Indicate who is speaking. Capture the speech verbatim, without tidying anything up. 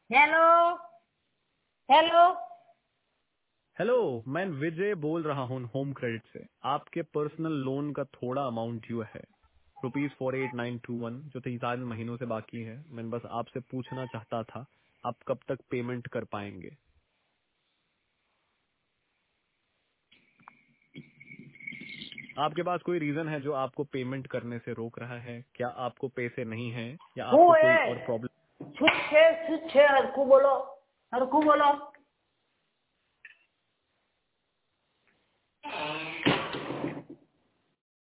Speaker 1: Hello hello.
Speaker 2: Hello, मैं विजय बोल रहा हूँ होम क्रेडिट से। आपके पर्सनल लोन का थोड़ा अमाउंट ड्यू है, rupees four eight nine two one, जो तीन महीनों से बाकी है। मैं बस आपसे पूछना चाहता था, आप कब तक पेमेंट कर पाएंगे? आपके पास कोई रीजन है जो आपको पेमेंट करने से रोक रहा है? क्या आपको पैसे नहीं है या
Speaker 1: हु
Speaker 2: आपको कोई
Speaker 1: है?
Speaker 2: और प्रॉब्लम?
Speaker 1: छुच्छे छुच्छे हरकू बोलो, हरकू बोलो।